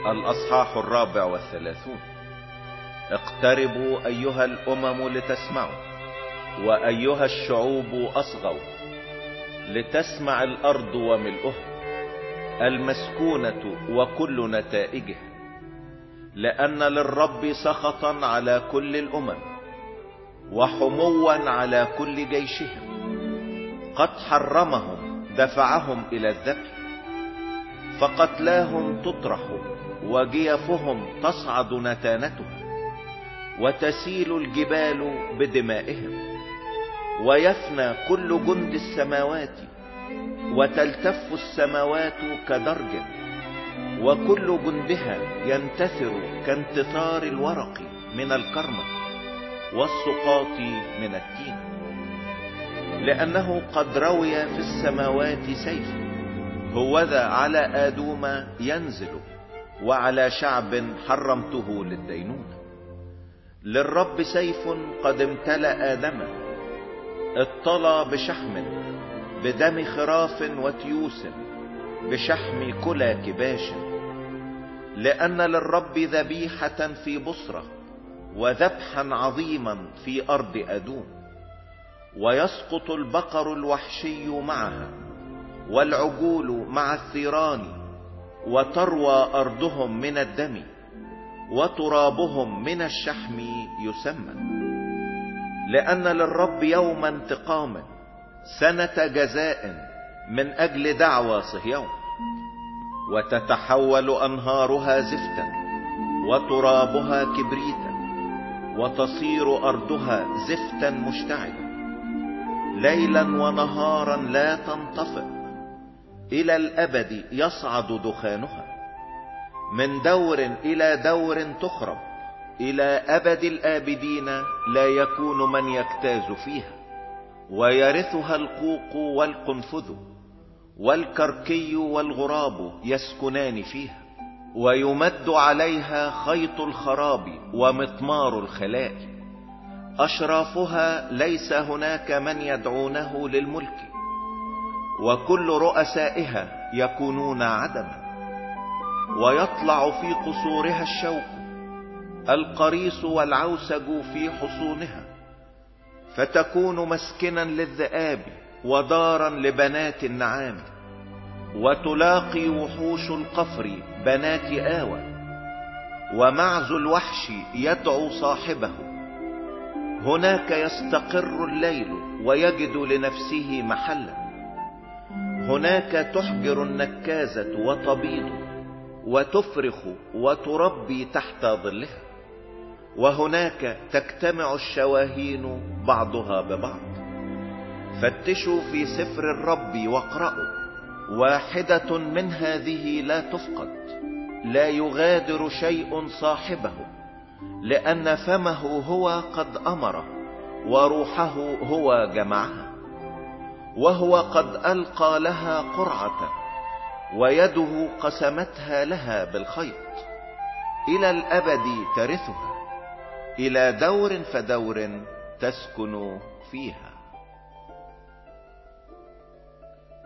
الأصحاح 34. اقتربوا أيها الأمم لتسمعوا، وأيها الشعوب أصغوا، لتسمع الأرض وملؤها، المسكونة وكل نتائجها. لأن للرب سخطا على كل الأمم، وحموا على كل جيشهم. قد حرمهم، دفعهم إلى الذبح، فقتلاهم تطرح، وجيفهم تصعد نتانتها، وتسيل الجبال بدمائهم، ويفنى كل جند السماوات، وتلتف السماوات كدرج، وكل جندها ينتثر كانتثار الورق من الكرمة والسقاط من التين. لأنه قد روي في السماوات سيف، هوذا على آدوم ينزل، وعلى شعب حرمته للدينونة. للرب سيف قد امتلأ دما، اطلى بشحم، بدم خراف وتيوس، بشحم كلا كباش. لأن للرب ذبيحة في بصرة، وذبحا عظيما في أرض أدوم. ويسقط البقر الوحشي معها، والعجول مع الثيران، وتروى أرضهم من الدم، وترابهم من الشحم يسمى. لأن للرب يوم انتقام، سنة جزاء من أجل دعوى صهيون. وتتحول أنهارها زفتا، وترابها كبريتا، وتصير أرضها زفتا مشتعلا، ليلا ونهارا لا تنطفئ، إلى الأبد يصعد دخانها. من دور إلى دور تخرب، إلى أبد الآبدين لا يكون من يجتاز فيها. ويرثها القوق والقنفذ، والكركي والغراب يسكنان فيها. ويمد عليها خيط الخراب ومطمار الخلاء. أشرافها ليس هناك من يدعونه للملك، وكل رؤسائها يكونون عدما. ويطلع في قصورها الشوك، القريص والعوسج في حصونها، فتكون مسكنا للذئاب، ودارا لبنات النعام. وتلاقي وحوش القفر بنات آوى، ومعز الوحش يدعو صاحبه. هناك يستقر الليل، ويجد لنفسه محلا. هناك تحجر النكازة وتبيض، وتفرخ وتربي تحت ظلها. وهناك تجتمع الشواهين بعضها ببعض. فتشوا في سفر الرب واقرأوا، واحدة من هذه لا تفقد، لا يغادر شيء صاحبه. لأن فمه هو قد أمر، وروحه هو جمعها. وهو قد ألقى لها قرعة، ويده قسمتها لها بالخيط. إلى الأبد ترثها، إلى دور فدور تسكن فيها.